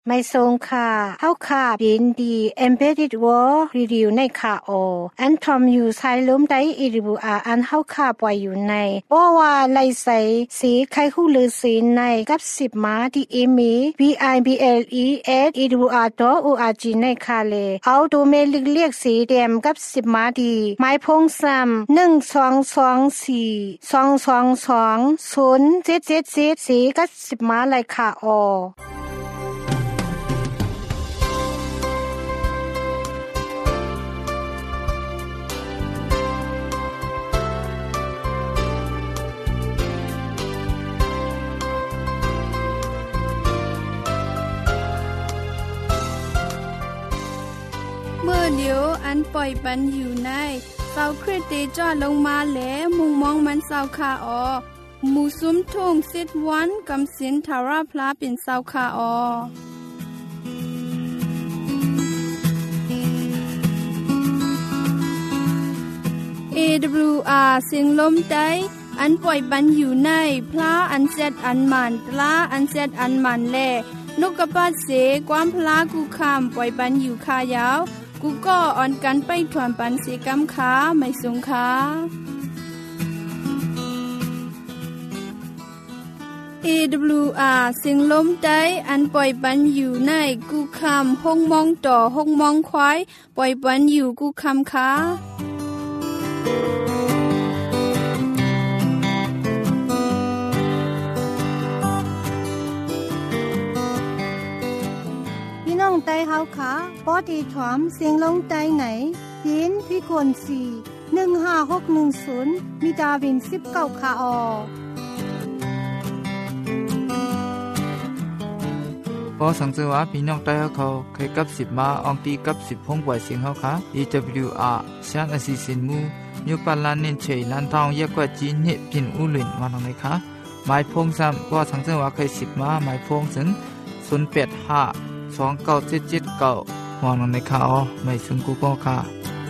ไม่ทรงค่ะเฮาค่ะยินดี Embedded World Review ในค่ะอันทอมอยู่ใช้ล้มได้อีริบูอันเฮาค่ะปล่อยอยู่ในบ่ว่าไลใส่สีไข่ฮู้ลือสีในกับ10มาที่อีมี bibles@edwr.org ในค่ะเลเอาดูเมลิกเรียกสีแดมกับ10มาดีไม้พงซ้ำ1224222077สีกับ10มาเลยค่ะเมื่อเดียวอันปล่อยปันอยู่ในเสาคริสติจอดลงมาแล้วมุงมองมันเสาคาหมู่ซุ้มทุ่งซิดวันกำสินทาราพลาเป็นเสาคาAWR เสียงลมได้อันปล่อยปันอยู่ในพระอันเซดอันมันตลาอันเซดอันมันแลนกกระปาดเสความพลากูคำปล่อยปันอยู่คายาวกูก็อ่อนกันไปถวนปันเสกำขาไม่สงขาAWR เสียงลมได้อันปล่อยปันอยู่ในกูคำห้องมองต่อห้องมองควายปล่อยปันอยู่กูคำขาน้องไต้เฮาค่ะปอดีถอมเสียงลงไต้ไหนยินพี่คน4156110มีดาวิน19ค่ะพอสังเกตว่าพี่น้องไต้เขาเคยกับ10มาอองตีกับ10พงปล่อยเสียงเฮาค่ะ EWR ชานอสิสินมูยูปาลานินเชยลันทองเยกว่าจีนเฮพินอุลินวันไหนคะหมายพงซ้ำพอสังเกตว่าเคย10มาหมายพงถึง085297779มองในข่าวไม่ซึ่งกูก็ค่ะ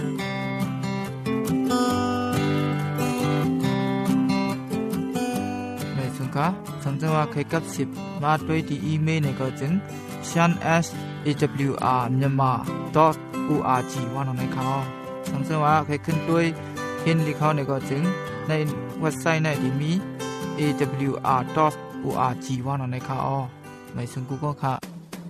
ไม่ซึ่งค่ะสังเกตว่าเคยกับ10มาด้วยที่อีเมลในก็จึง shan@awr.myanmar.org ว่าในข่าวสังเกตว่าเคยขึ้นด้วยเห็นที่เขาในก็จึงในเว็บไซต์ในที่มี awr.org ว่าในข่าวไม่ซึ่งกูก็ค่ะ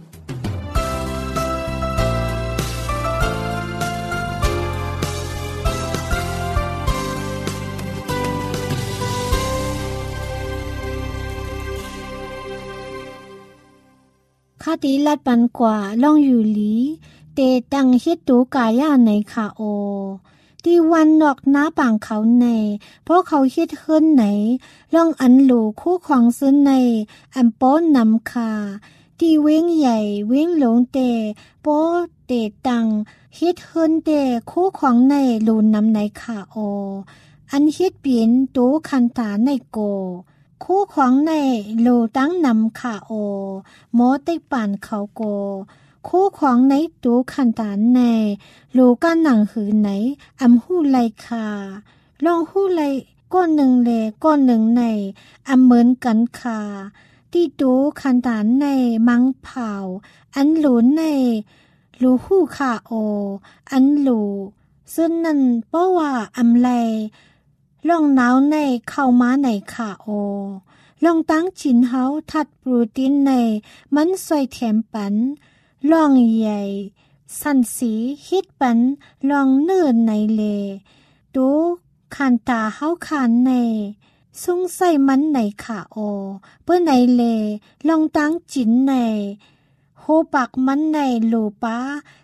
คดีลัดปันกว่าล่องอยู่หลีเตตังเฮ็ดตูกายาในค่ะที่วันนอกน้าป่างเขาในเพราะเขาเฮ็ดขึ้นไหนล่องอันหลูคู่ของซื้อในอันป้อนนำค่ะที่เว้งใหญ่เว้งหลงเตโป้เตตังเฮ็ดขึ้นเตคู่ของในหลูนำในค่ะอันเฮ็ดเปลี่ยนตูคันตาในโกคู่ของในโลตั้งนำค่ะหมอได้ป่านเขาโกคู่ของในตูคันตานในโลก้านหนังหือไหนอำหู้ไลค่ะลองหู้ไลก้อนหนึ่งเลก้อนหนึ่งในอำเหมือนกันค่ะที่ตูคันตานในมังเผาอันหลูในลูหู้ค่ะอันหลูซึ่งนั่นเพราะว่าอำไลล่องหนาวในเข้ามาในค่ะลองตั้งจินเฮาทัดโปรตีนในมันซอยแถมปันล่องใหญ่สันสีฮิตปันลองเนื้อในเลดูคันตาเฮาคานในสุงใส่มันในค่ะเพื่อในเลลองตั้งจินในโฮปักมันในโลปา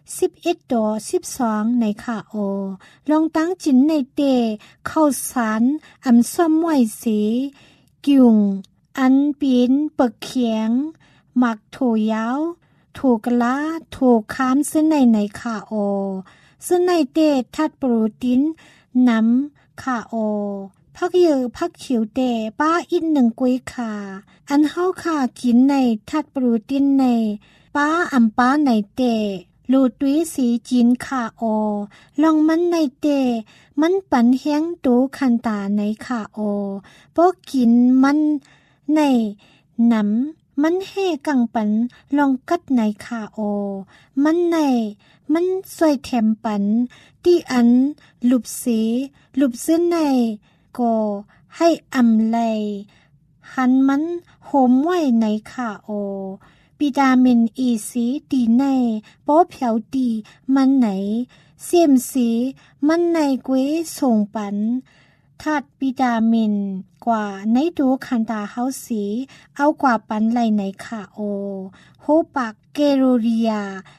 11ต่อ12ในค่ะลองตั้งจินในเตเข้าสารอำส้มไว้สีกิ่งอันปีนเปิกเขียงหมักโถยาวโถกะลาโถค้ามซึ่งในค่ะซึ่งในเตทัดโปรตีนน้ำค่ะพักเยอะพักเขียวเตป้าอิน1กุ้ยค่ะอันเฮาค่ะกินในทัดโปรตีนในป้าอำป้าในเตลูตุยสีจีนค่ะลองมันในเตมันปันแห้งตูคันตาในค่ะพวกกินมันในน้มันให้กังปันลองกัดในขาโอมันในมันสวยแถมปันที่อันลุบสีลุบซึ้นในก็ให้อำไลหันมันโหมไว้ในขาโอวิตามินอีสีดีในป้อเผียวดีมันไหนเสียมสีมันในกวยส่งปันธาตุวิตามินกว่าในดูคันตาเฮาสีเอากว่าปันไหลในขาโอโฮปากเกโรเรีย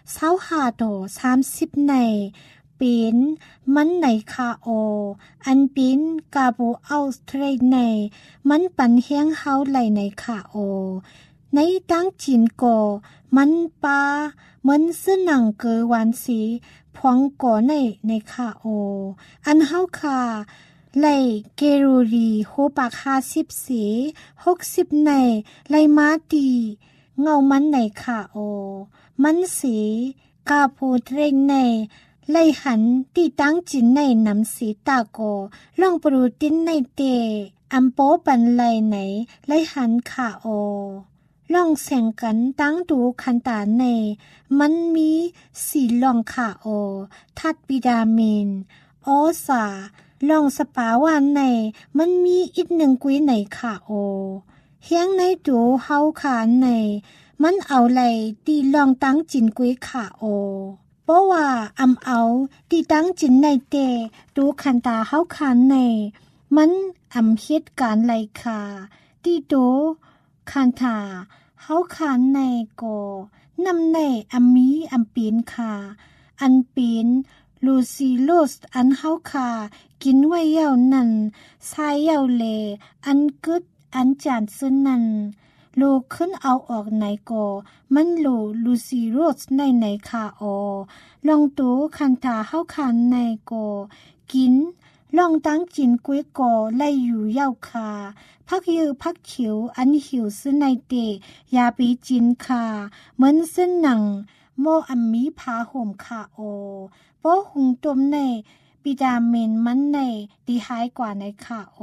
25ต่อ30ในเป็นมันในคาโออันเป็นกาโบอัลสเตรในมันปันเฮียงเฮาไหลในคาโอในตั้งจีนโกมันปามันซึ่งหนังเกอวันสีพวงก่อในคาโออันเฮาคาไลเกโรรีโฮปาก50สี60ในไลมาตีเงามันในคาโอมันสีกาโพเทรนในไลหันที่ตั้งจินในน้ำสีตาโกล่องโปรตีนในเตอัมโปปันไลไหนไลหันคาโอล่องแสงกันตั้งดูคันตาในมันมีสีล่องคาโอทัดวิตามินออสาลองสปาวานในมันมีอีกหนึ่งกุยในขาโอเฮียงในดูเฮาขาในมันเอาไหลตีลองตั้งจินกุยขาโอเพราะว่าเอาตีตั้งจินในเตดูคันตาเฮาขาในมันเหตุการณ์ไหลขาตีดูคันตาเฮาขาในก็นำในมีปีนขาอันปีนลูซิโลสอันเฮาคากินไว้ยาวนั่นสายยาวเลอันกึดอันจานซึ่นนั่นโลขึ้นเอาออกไหนก็มันโลลูซิโลสในคาออลองตูคันตาเฮาคานในก็กินลองตั้งจินกวยก็ไล่อยู่ยาวคาพักยือพักเขียวอันหิวซึ่นในเตยาปีจินคาเหมือนซึ่นหนังโมมีพาห่มคาโอเพราะหุงต้มในวิตามินมันในดีหายกว่าในคาโอ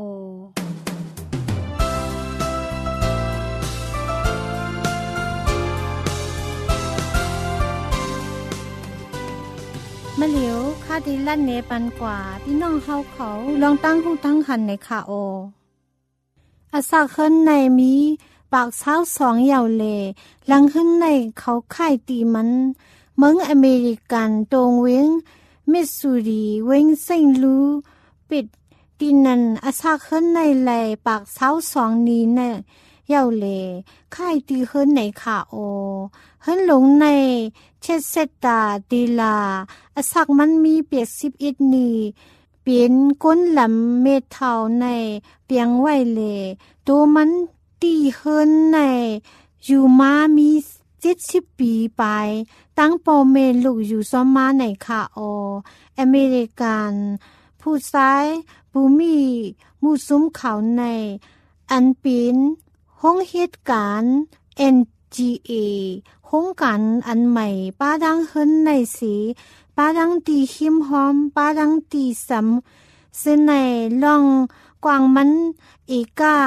มะเหลียวคาดีลั่นเนปันกว่าพี่น้องเฮาเขาลองตั้งหูตั้งหันในคาโออาซาขึ้นในมีปากเช้า2เหย่าเลลังขึ้นในเขาค่ายตีมันเมืองอเมริกันตรงเวงมิสซูรีเวงเซนต์ลูปิดตีนันอาซาขึ้นในไหลปากเช้า2นี้เนเหย่าเลค่ายตีขึ้นในขาโอขึ้นลงในเชสเซตาดีลาอาซักมันมีเปียก11นีเป็นก้นลำเมทาในเปียงไว้เลตัวมันตีขึ้นในอยู่มามี70ปีไปตั้งปอเมลูกอยู่ซ้อมมาในคาโออเมริกันผู้ซ้ายผู้มีมูซุ้มเขาในอันเป็นห้องเหตุการณ์ NGA ห้องการอันใหม่ป้าดังขึ้นในสีป้าดังตีหิมหอมป้าดังตีซ้ำซึ่งในล่องกวางมันเอกา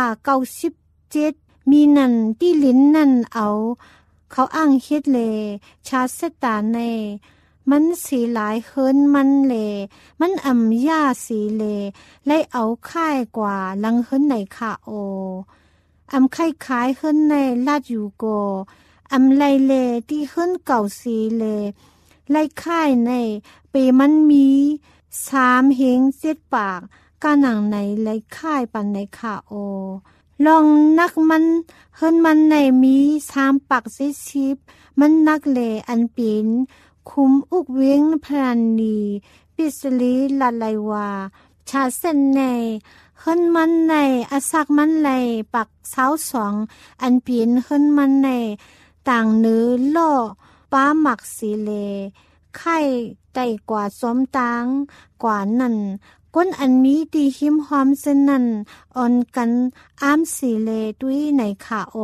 97มีนั่นที่ลิ้นนั่นเอาเขาอ้างเฮ็ดเลชาเสตาในมันสีหลายเฮินมันเลมันยาสีเลไล่เอาค่ายกว่าลังเฮินในคาโอไข่ขายเฮินในลาดอยู่โกไล่เลที่เฮินเก่าสีเลไล่ค่ายในเปมันมี3เฮง7ปากกาหนังในไล่ค่ายปันในคาโอลองนักมันเฮิรนมันในมี3ปัก10มันนักเลอันเป็นคุมอุกเวงพรันนีปิสลีละไลวาชาเส้นในเฮิรนมันในอาซักมันไลปัก22อันเป็นเฮิรนมันในต่างเนื้อล่อป้าหมักสีเลไข่ไต่กว่าซ้อมตางกว่านั่นก้นอันมีดีหิมหอมเส้นนั้นอ่อนกันสีเลด้วยในขาโอ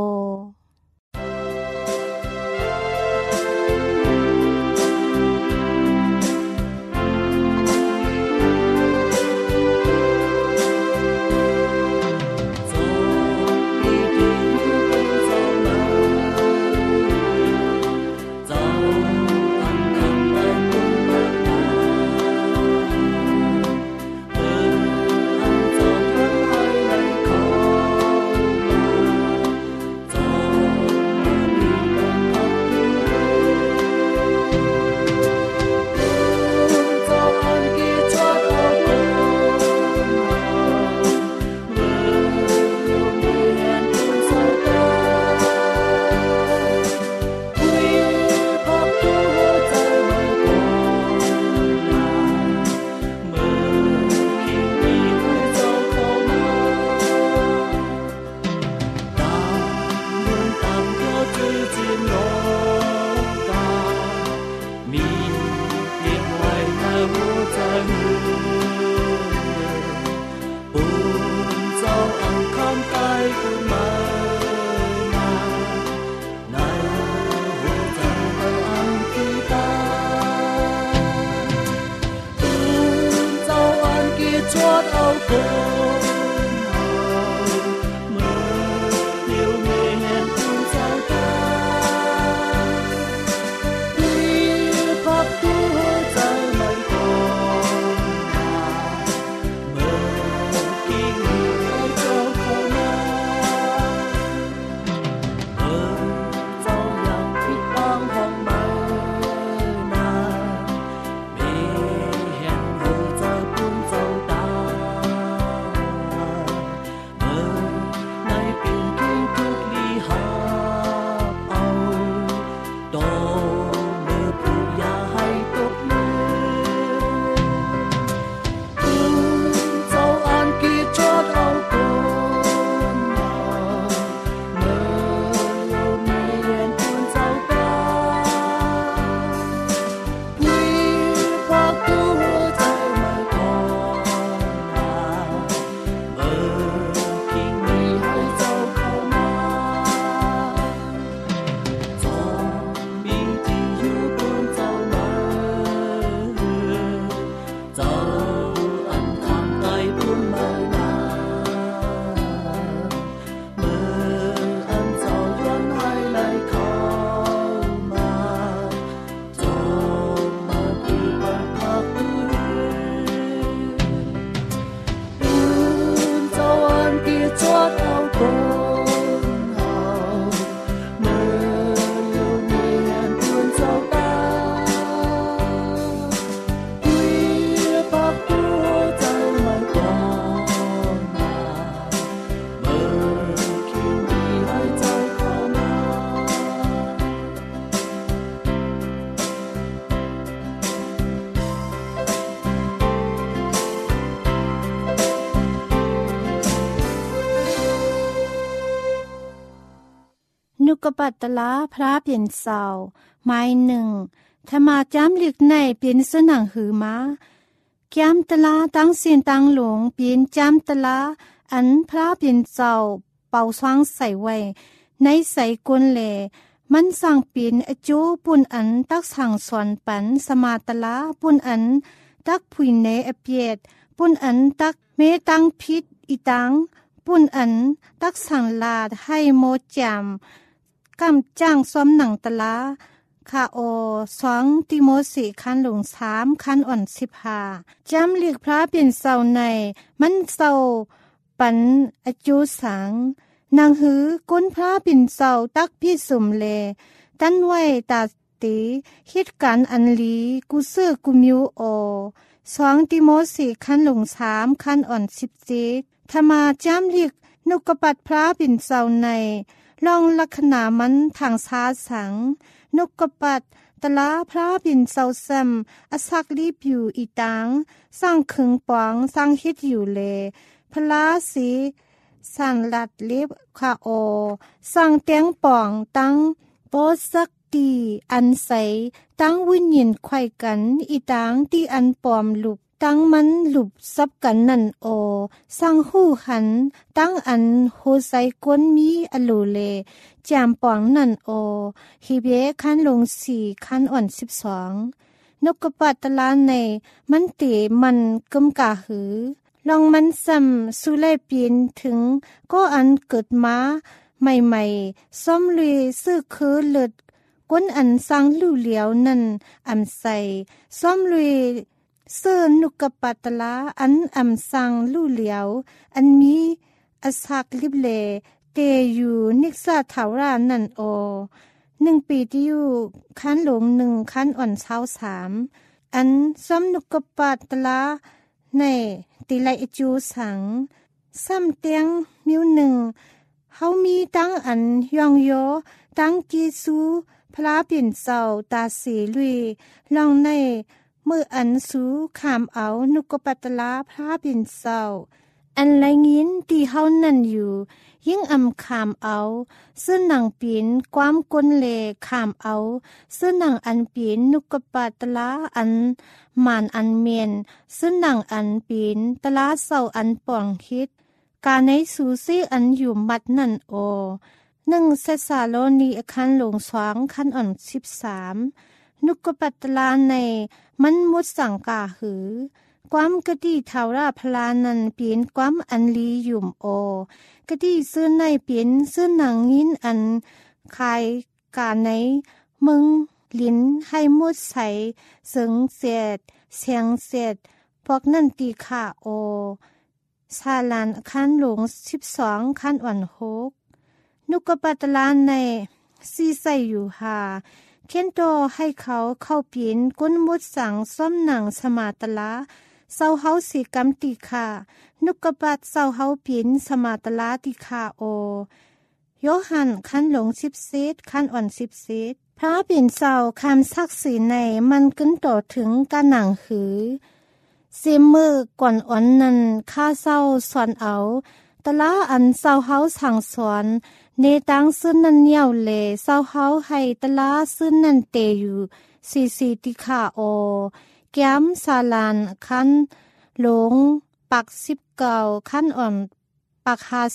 ดเอาคนเมื่อเดียวเมียนคุณเจ้าตาที่พับตัวใจไม่พอเมื่อกิ้งให้เจ้าเข้ามาเจ้ายังคิดอ้างห้องมานาเมีเห็นหูเจ้าปุ่นเจ้าตาเมื่อในปีกิ้งทุกลีหาเอาโตเมื่อผู้ยาให้ตกมือเจ้าอ่านกีจอดเอาคนเมื่อโยมีเห็นคุณเจ้าตาวิพักตัวใจไม่พอเมื่อกิ้งมีให้เจ้าเข้ามาเจ้ามีที่อยู่บนเจ้ามาเจ้าอันทางไกลพุ่นมานาเมื่ออันเจ้าย้อนให้ไหลเข้ามาเจ้ามาที่บ้านพักเจ้าอันที่จอดเอาคนเฮาเมื่ออยู่มีเห็นคุณเจ้าตาวิพักตัวใจไม่พอเมื่อคิดมีให้เจ้าเข้ามานุกปัตตลาพระเปลี่ยนเสาไม้หนึ่งถ้ามาจำเลือกในเปลี่ยนสนังหือมาแก้มตลาตั้งเสียนตั้งหลงเปลี่ยนจำตลาอันพระเปลี่ยนเสาเป่าสว่างใส่ไว้ในใส่กุนแหลมันสั่งเปลี่ยนอจูปุ่นอันตักสั่งสอนปันสมาตลาปุ่นอันตักผุยในอเปียดปุ่นอันตักเมตังพิษอีตังปุ่นอันตักสั่งลาดให้โมจามกำจ้างซ้อมหนังตลาคาโอ2ติโมธีคันหลง3คันอ่อน15จำเรียกพระเปลี่ยนเสาในมันเสาปันอจูสังนางหือก้นพระเปลี่ยนเสาตักพี่สุมเลตั้นไว้ตาตีฮิตการอันลีกูซื้อกูมิวโอ2ติโมธีคันหลง3คันอ่อน17ธรรมาจำเรียกนุกปัดพระเปลี่ยนเสาในลองลักษณะมันทางสาสังนกกระปัดตลาพระบินเศร้าซ้ำอสักรีบอยู่อีตังสร้างขึงปองสร้างฮิตอยู่เลพลาสีสั่นลัดลิบคาโอสร้างเตียงปองตั้งโปสักตีอันใสตั้งวิญญาณไขว้กันอีตังที่อันปอมลุกตั้งมันหลุบซับกันนั่นโอสร้างหู้หันตั้งอันโหใสก้นมีอโลเลจามปองนั่นโอฮิเบคันลง4คันอ่อน12นกกระปัดตลาในมันเตมันกำกาหือลองมันซ้ำสุไลเปลี่ยนถึงก็อันเกิดมาใหม่ๆซ้อมลุยซื้อคือเลิดก้นอันสร้างลู่เหลียวนั่นอำใสซ้อมลุยเสื้อนุกปัตตลาอันอำสังลู่เหลียวอันมีอสักลิบเลเตอยู่นิกษาถาวรานั่นโอ1ปีที่อยู่คันหลง1คันอ่อน23อันซ้ำนุกปัตตลาในติไลอจูสังซ้ำเตียงมิว1เฮามีตั้งอันยองโยตั้งจีซูพระเปลี่ยนเสาตาสีลุยลองในมืออันสูขามเอานุกปัตตลาพระเปลี่ยนเสาอันไรงินที่เฮานั่นอยู่ยิ่งอำขามเอาซึ่งหนังปีนความก้นเลขามเอาซึ่งหนังอันปีนนุกปัตตลาอันมานอันเมียนซึ่งหนังอันปีนตลาเสาอันป่องคิดการในสูซีอันอยู่มัดนั่นโอ1เซสาโลนีคันหลง2คันอ่อน13นุกปัตตลาในมันมุดสังกาหือความกะดีเทาราพลานันเปลี่ยนความอันลีหยุ่มโอกะดีซื้อในเปลี่ยนซื้อหนังยินอันคายกาในมึงลิ้นให้มุดใสเสิงเสียดเสียงเสียดพวกนั่นตีขาโอซาลานคันหลง12คันอ่อน6นุกปัตลานในซีใส่อยู่หาเค้นโตให้เขาเข้าเปลี่ยนก้นมุดสั่งซ้อมหนังสมาตละเศร้าเฮาสีกำติค่ะนุกปัดเศร้าเฮาเปลี่ยนสมาตละติค่ะโอโยหันคันหลง10เซตคันอ่อน10เซตพระเปลี่ยนเศร้าคำศักดิ์ศรีในมันกึ้นต่อถึงการหนังหือเซมือก่อนอ่อนนั้นข้าเศร้าสอนเอาตะละอันเศร้าเฮาสั่งสอนเนตังซึ่นนันเนียวเลเศร้าเฮาให้ตะลาซึ่นนันเตอยู่ซีติขาโอแก้มซาลานคันหลงปัก19คันอ่อนปัก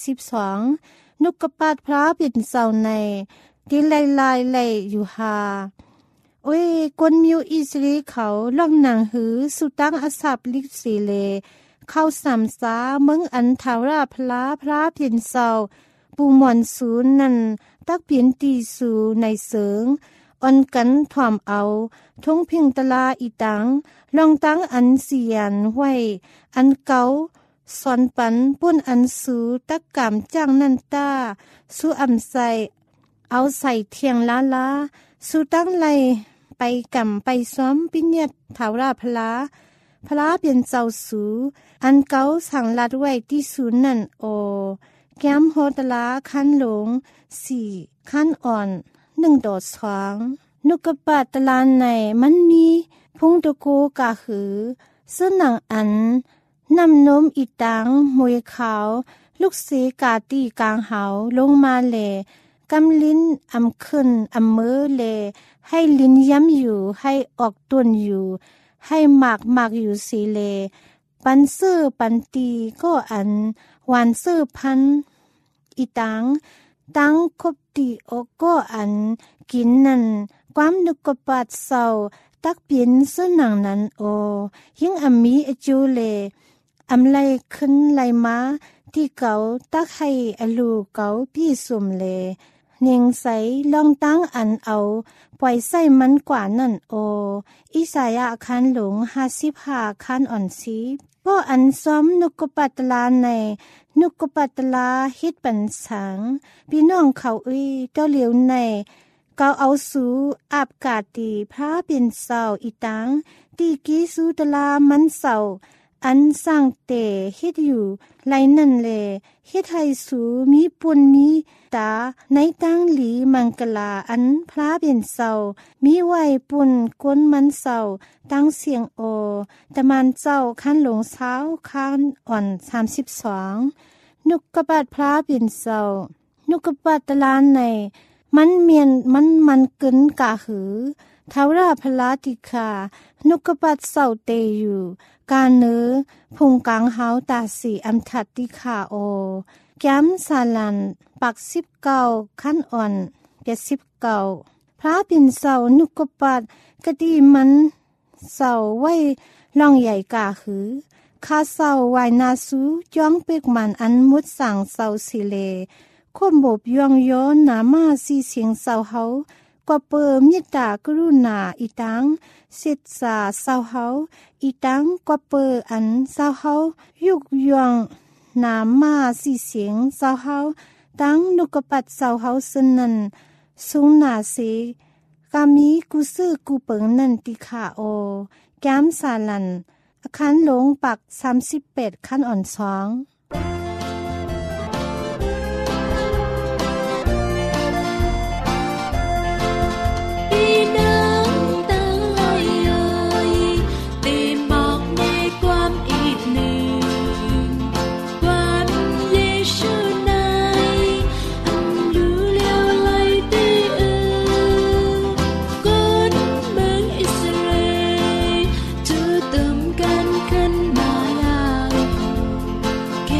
52นุกกปัดพระปิ่นเศร้าในดิไลอยู่หาโอ้ยคนมิวอิสรีเขาล่องหนังหือสุตังอสับลิกสีเลเข้าสามสาเมืองอันทาราพระเพียนเศร้าปูหมอนศูนย์นั่นตักเปลี่ยนตีสูในเสริงอ่อนกันถ่อมเอาทงพิงตลาอีตังลองตั้งอันเสียนไว้อันเก่าสอนปันปุ้นอันสูตักกามจ้างนันตาสู้อำใส่เอาใส่เทียงลาสู้ตั้งไลไปกำไปซ้อมปิญญาถาวราพระเปลี่ยนเจ้าสูอันเก่าสั่งลัดไว้ที่ศูนย์นั่นโอแก้มโฮตลาคันหลง4คันอ่อน1 2นุกปัตตลานในมันมีพุงตะโกกะหือซึ่งหนังอันนำนมอีตังมวยขาวลูกเสกาตีกลางเหาลงมาเลกำลิ้นอำขึ้นอำมือเลให้ลิ้นย้ำอยู่ให้ออกต้นอยู่ให้หมากอยู่สีเลปันซื้อปันตีก็อันหวานซื้อพันอีตังตังคบตีโอก็อันกินนั่นความนึกกปัดเศร้าตักเปลี่ยนซึ่งหนังนั้นโอยิ่งอำมีอจูเลอำไลขึ้นไลมาที่เก่าตักให้อลูเก่าพี่สุ่มเลเนียงใสลองตั้งอันเอาปล่อยใส่มันกว่านั่นโออิสายะคันหลง55คันอ่อนซีก็อันซ้อมนุกปัตลาในนุกปัตลาฮิตปันสังพี่น้องเขาเจ้าเหลียวในเกาเอาสูอาบกาตีพระเป็นเศร้าอีตังตีกีสูตลามันเศร้าอันสร้างเตฮิตอยู่ไหลนั่นเลฮิตให้สูมีปุนมีตาในตั้งหลีมังกลาอันพระเป็นเศร้ามีไหวปุนก้นมันเศร้าตั้งเสียงโอตะมันเจ้าคันหลงเช้าคันอ่อน32นุกกปัดพระเป็นเศร้านุกกปัดตลานในมันเมียนมันกึนกะหือทาวราพลาติคานุกปัดเศร้าเตอยู่การเนื้อพุงกลางเฮาตาสีอัมทัดติคาโอแก้มซาลันปัก19ขั้นอ่อน79พระปิ่นเศร้านุกปัดกะดีมันเศร้าไว้ล่องใหญ่กะหือคาเศร้าไวนาสูจ้องเปกมันอันมุดสั่งเศร้าสิเลคนบบยองย้อนหนามาสีเสียงเศร้าเฮากว่าเปิมยิตากรุณาอีตังเสดสาเศร้าเฮาอีตังกว่าเปิอันเศร้าเฮายุกยองหนามาสีเสียงเศร้าเฮาตังนุกปัดเศร้าเฮาซึนนันสูงหนาเสกามีกุซื้อกูเปิงนันติขาโอแก้มสาลันคันหลงปัก38คันอ่อน2 เ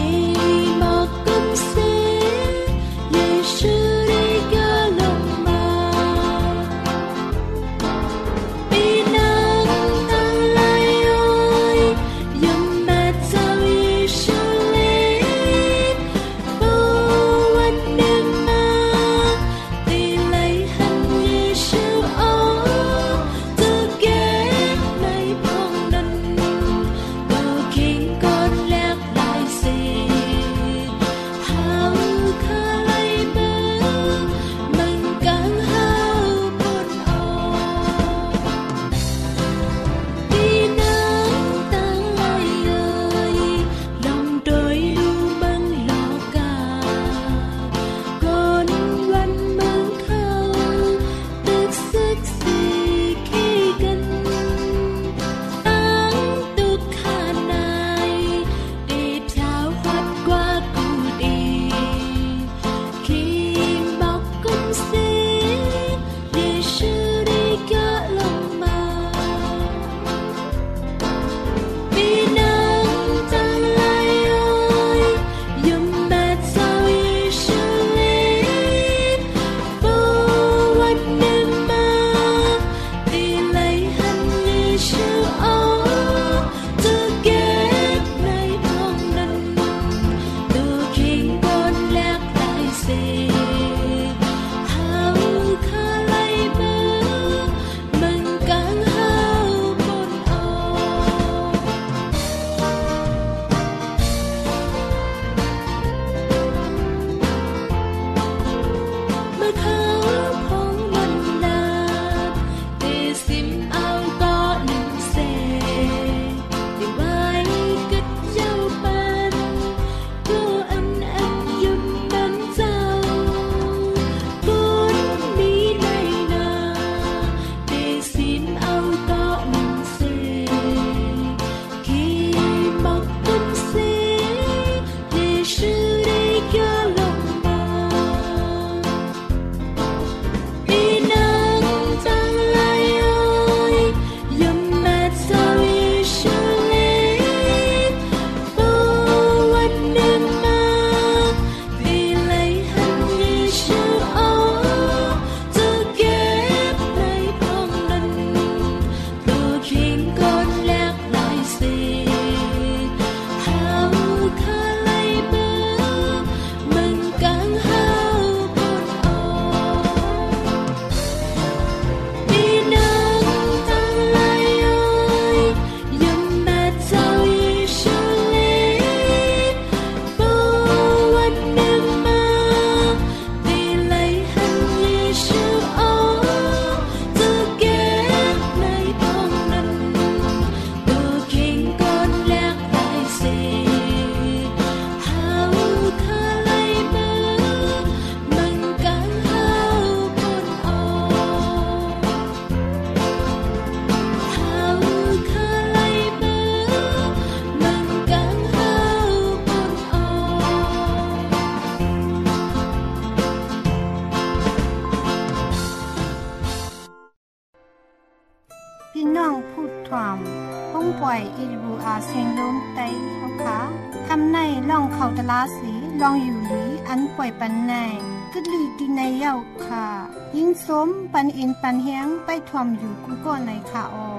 พี่น้องพูดถ่อมป้องปล่อย AWR เสียงลมไต้เฮาค่ะคำในล่องเขาตะลาสีลองอยู่หลีอันปล่อยปันในกึดลีดีในเย้าค่ะยิ่งสมปันเอ็นปันแฮงไปถ่อมอยู่กูก็ในค่ะออ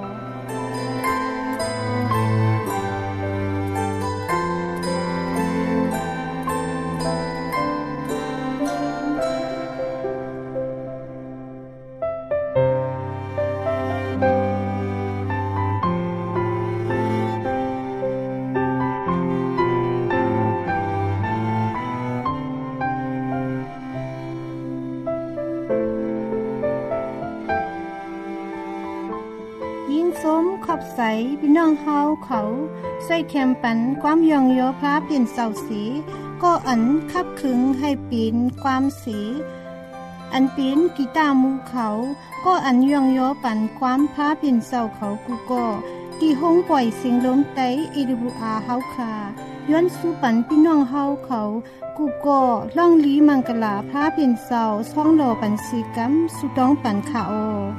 ขอบใสพี่น้องเฮาเขาใส่แคมปันความยองโยพระเปลี่ยนเสาสีก็อันคับขึงให้ปีนความสีอันปีนกีตาร์มูเขาก็อันยองโยปันความพระเปลี่ยนเสาเขากูก็ที่ห้องปล่อยเสียงลมไต้ AWR เฮาค่ะย้อนสู่ปันพี่น้องเฮาเขากูก็ล่องลีมังกลาพระเปลี่ยนเสาช่องโลปันสีกัมสุต้องปันค่ะโอ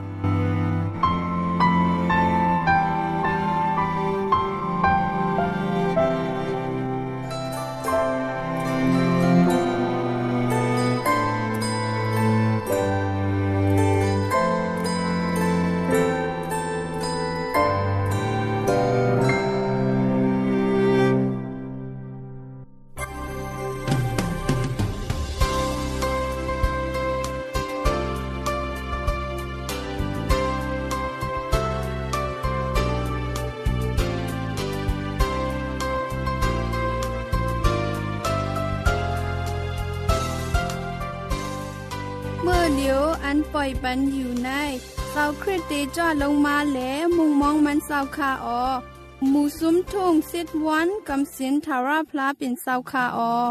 เดี๋ยวอันปล่อยปันอยู่ในเสาคริสเตจอดลงมาแล้วมุงมองมันเสาคาออหมู่ซุ้มทุ่งซิดวันกำสินทาราพลาเป็นเสาคาออ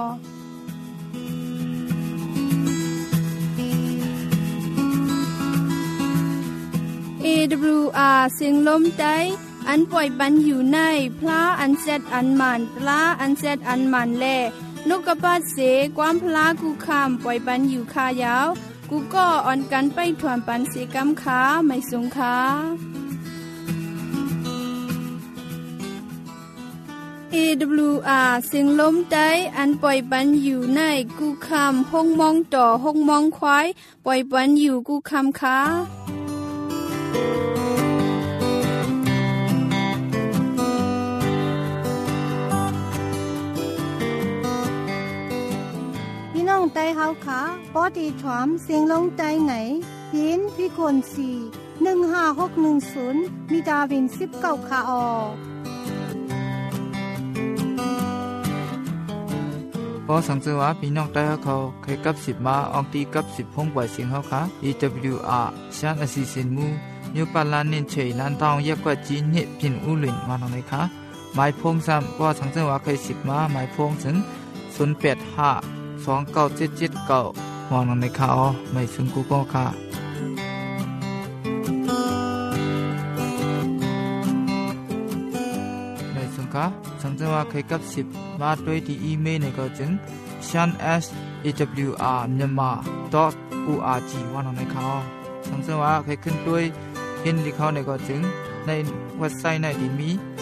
AWR เสียงลมไต้อันปล่อยปันอยู่ในพลาอันเซตอันมันปลาอันเซตอันมันแลนกกระปาดเสความพลากูคำปล่อยปันอยู่คายาวกูก็อ่อนกันไปถวนปันเสกำขาไม่สงขา AWR เสียงลมไต้อันปล่อยปันอยู่ในกูคำห้องมองต่อห้องมองควายปล่อยปันอยู่กูคำขาไต้เฮาค่ะปอตีถอมเสียงลงไต้ไหนยินพี่คน4156110มีดาวิน19ค่ะออพอสังเกตว่าพี่น้องไต้เขาเคยกับ10มาอองตีกับ10พงปล่อยเสียงเฮาค่ะ AWR ชานอสิสินมูนิวปาลานินเฉยลันทองยักกว่าจีนเฮพินอุลินมาหน่อยค่ะหมายพงซ้ำพอสังเกตว่าเคย10มาหมายพงถึง085 2977มองในข่าวไม่ซึ่งกูก็ค่ะไม่ซึ่งค่ะสังเกตว่าเคยกับ10มาด้วยที่อีเมลในก็จึง shan@awr.org ว่านในข่าวสังเกตว่าเคยขึ้นด้วยเห็นที่เขาในก็จึงในเว็บไซต์ในที่มี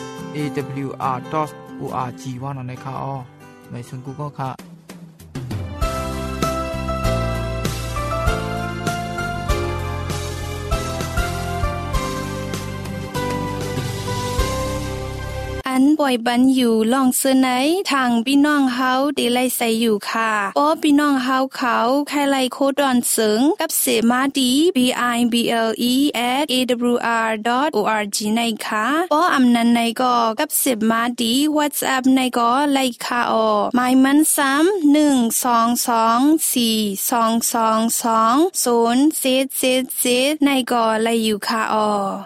awr.org ว่านในข่าวไม่ซึ่งกูก็ค่ะอันป่อยบันอยู่ลองเสนอทางพี่น้องเฮาได้ไล่ใส่อยู่ค่ะป้อพี่น้องเฮาเขาใครไล่โคดอนเสงกับเสมาดี bible@awr.org ในค่ะป้ออำนันในก็กับเสมาดี WhatsApp ในก็ไล่ค่ะออหมายมันซ้ำ1224222 077ในก็ไล่อยู่ค่ะออ